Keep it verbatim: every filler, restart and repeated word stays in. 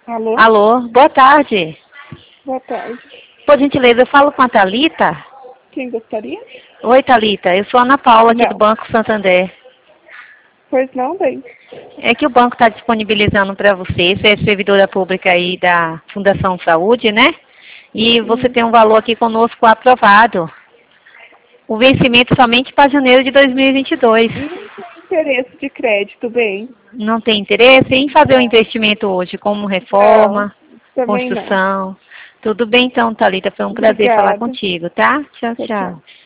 Alô? Alô, boa tarde. Boa tarde. Por gentileza, eu falo com a Thalita? Quem gostaria? Oi, Thalita, eu sou a Ana Paula aqui do Não. Banco Santander. Pois não, bem. É que o banco está disponibilizando para você, você é servidora pública aí da Fundação Saúde, né? E você Hum, tem um valor aqui conosco aprovado. O vencimento somente para janeiro de dois mil e vinte e dois. não tem interesse de crédito, bem. Não tem interesse em fazer um Não. investimento hoje, como Não. reforma, Também não. construção? Tudo bem então, Thalita, foi um prazer falar Obrigada. contigo, tá? Tchau, Tchau, tchau. tchau.